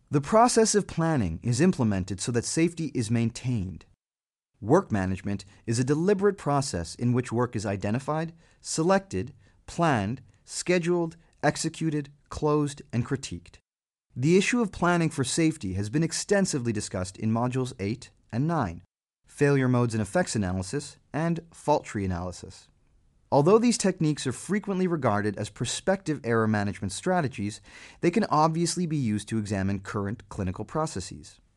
The process of planning is implemented so that safety is maintained. Work management is a deliberate process in which work is identified, selected, planned, scheduled, executed, closed, and critiqued. The issue of planning for safety has been extensively discussed in Modules 8 and 9, Failure Modes and Effects Analysis, and Fault Tree Analysis. Although these techniques are frequently regarded as prospective error management strategies, they can obviously be used to examine current clinical processes.